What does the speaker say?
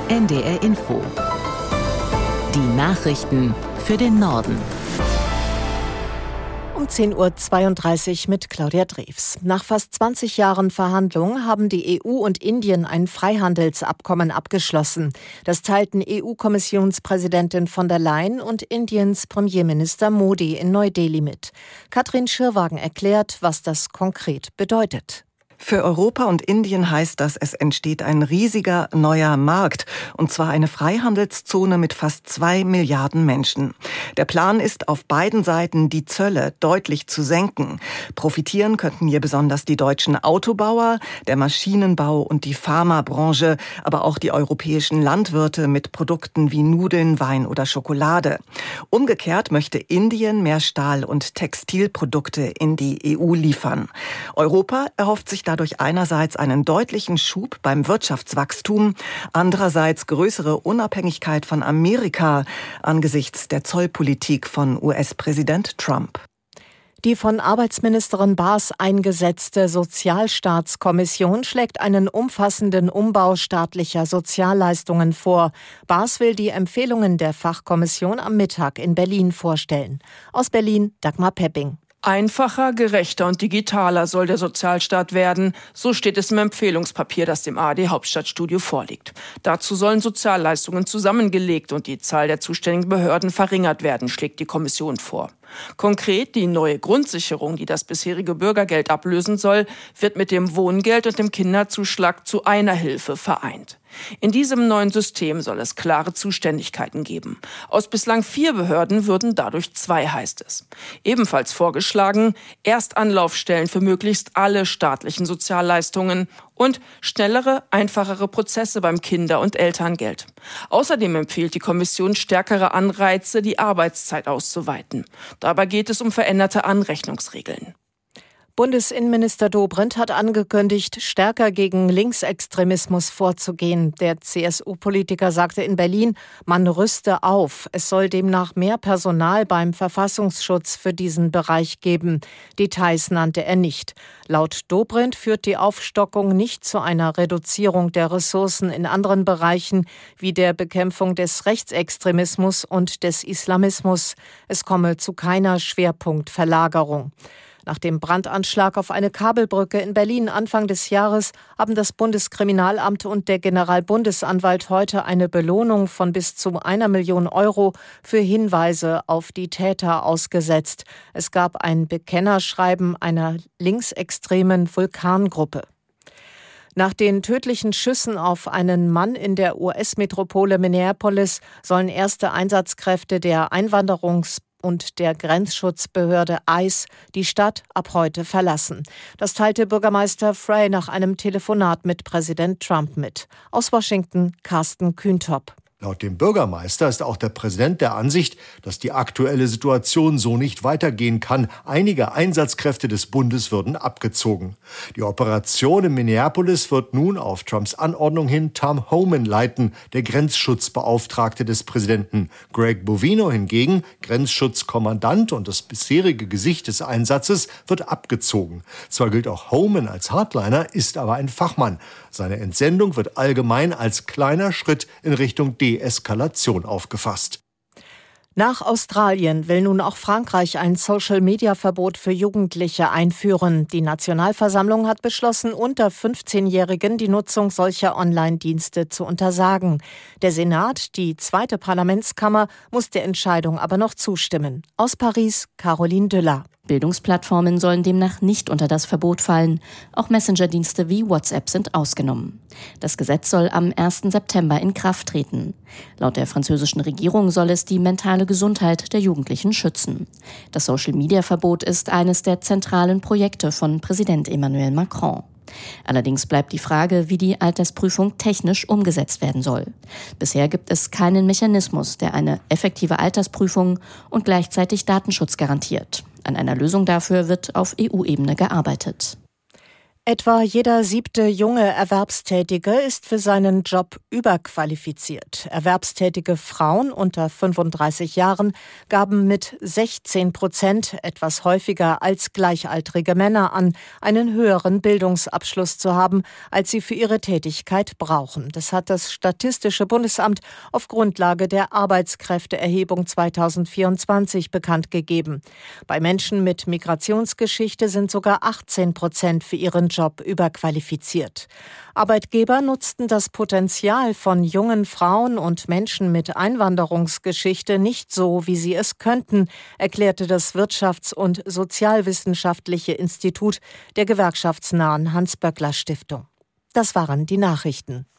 NDR Info. Die Nachrichten für den Norden. Um 10.32 Uhr mit Claudia Drews. Nach fast 20 Jahren Verhandlungen haben die EU und Indien ein Freihandelsabkommen abgeschlossen. Das teilten EU-Kommissionspräsidentin von der Leyen und Indiens Premierminister Modi in Neu-Delhi mit. Katrin Schirrwagen erklärt, was das konkret bedeutet. Für Europa und Indien heißt das, es entsteht ein riesiger neuer Markt, und zwar eine Freihandelszone mit fast 2 Milliarden Menschen. Der Plan ist, auf beiden Seiten die Zölle deutlich zu senken. Profitieren könnten hier besonders die deutschen Autobauer, der Maschinenbau und die Pharmabranche, aber auch die europäischen Landwirte mit Produkten wie Nudeln, Wein oder Schokolade. Umgekehrt möchte Indien mehr Stahl- und Textilprodukte in die EU liefern. Europa erhofft sich dadurch einerseits einen deutlichen Schub beim Wirtschaftswachstum, andererseits größere Unabhängigkeit von Amerika angesichts der Zollpolitik von US-Präsident Trump. Die von Arbeitsministerin Baas eingesetzte Sozialstaatskommission schlägt einen umfassenden Umbau staatlicher Sozialleistungen vor. Baas will die Empfehlungen der Fachkommission am Mittag in Berlin vorstellen. Aus Berlin Dagmar Pepping. Einfacher, gerechter und digitaler soll der Sozialstaat werden, so steht es im Empfehlungspapier, das dem ARD Hauptstadtstudio vorliegt. Dazu sollen Sozialleistungen zusammengelegt und die Zahl der zuständigen Behörden verringert werden, schlägt die Kommission vor. Konkret die neue Grundsicherung, die das bisherige Bürgergeld ablösen soll, wird mit dem Wohngeld und dem Kinderzuschlag zu einer Hilfe vereint. In diesem neuen System soll es klare Zuständigkeiten geben. Aus bislang 4 Behörden würden dadurch 2, heißt es. Ebenfalls vorgeschlagen, Erstanlaufstellen für möglichst alle staatlichen Sozialleistungen und schnellere, einfachere Prozesse beim Kinder- und Elterngeld. Außerdem empfiehlt die Kommission stärkere Anreize, die Arbeitszeit auszuweiten. Dabei geht es um veränderte Anrechnungsregeln. Bundesinnenminister Dobrindt hat angekündigt, stärker gegen Linksextremismus vorzugehen. Der CSU-Politiker sagte in Berlin, man rüste auf. Es soll demnach mehr Personal beim Verfassungsschutz für diesen Bereich geben. Details nannte er nicht. Laut Dobrindt führt die Aufstockung nicht zu einer Reduzierung der Ressourcen in anderen Bereichen wie der Bekämpfung des Rechtsextremismus und des Islamismus. Es komme zu keiner Schwerpunktverlagerung. Nach dem Brandanschlag auf eine Kabelbrücke in Berlin Anfang des Jahres haben das Bundeskriminalamt und der Generalbundesanwalt heute eine Belohnung von bis zu 1 Million Euro für Hinweise auf die Täter ausgesetzt. Es gab ein Bekennerschreiben einer linksextremen Vulkangruppe. Nach den tödlichen Schüssen auf einen Mann in der US-Metropole Minneapolis sollen erste Einsatzkräfte der Einwanderungs- und der Grenzschutzbehörde ICE die Stadt ab heute verlassen. Das teilte Bürgermeister Frey nach einem Telefonat mit Präsident Trump mit. Aus Washington Carsten Kühntop. Laut dem Bürgermeister ist auch der Präsident der Ansicht, dass die aktuelle Situation so nicht weitergehen kann. Einige Einsatzkräfte des Bundes würden abgezogen. Die Operation in Minneapolis wird nun auf Trumps Anordnung hin Tom Homan leiten, der Grenzschutzbeauftragte des Präsidenten. Greg Bovino hingegen, Grenzschutzkommandant und das bisherige Gesicht des Einsatzes, wird abgezogen. Zwar gilt auch Homan als Hardliner, ist aber ein Fachmann. Seine Entsendung wird allgemein als kleiner Schritt in Richtung Deeskalation aufgefasst. Nach Australien will nun auch Frankreich ein Social-Media-Verbot für Jugendliche einführen. Die Nationalversammlung hat beschlossen, unter 15-Jährigen die Nutzung solcher Online-Dienste zu untersagen. Der Senat, die zweite Parlamentskammer, muss der Entscheidung aber noch zustimmen. Aus Paris, Caroline Düller. Bildungsplattformen sollen demnach nicht unter das Verbot fallen. Auch Messenger-Dienste wie WhatsApp sind ausgenommen. Das Gesetz soll am 1. September in Kraft treten. Laut der französischen Regierung soll es die mentale Gesundheit der Jugendlichen schützen. Das Social-Media-Verbot ist eines der zentralen Projekte von Präsident Emmanuel Macron. Allerdings bleibt die Frage, wie die Altersprüfung technisch umgesetzt werden soll. Bisher gibt es keinen Mechanismus, der eine effektive Altersprüfung und gleichzeitig Datenschutz garantiert. An einer Lösung dafür wird auf EU-Ebene gearbeitet. Etwa jeder 7. junge Erwerbstätige ist für seinen Job überqualifiziert. Erwerbstätige Frauen unter 35 Jahren gaben mit 16%, etwas häufiger als gleichaltrige Männer, an, einen höheren Bildungsabschluss zu haben, als sie für ihre Tätigkeit brauchen. Das hat das Statistische Bundesamt auf Grundlage der Arbeitskräfteerhebung 2024 bekannt gegeben. Bei Menschen mit Migrationsgeschichte sind sogar 18% für ihren Job überqualifiziert. Arbeitgeber nutzten das Potenzial von jungen Frauen und Menschen mit Einwanderungsgeschichte nicht so, wie sie es könnten, erklärte das Wirtschafts- und Sozialwissenschaftliche Institut der gewerkschaftsnahen Hans-Böckler-Stiftung. Das waren die Nachrichten.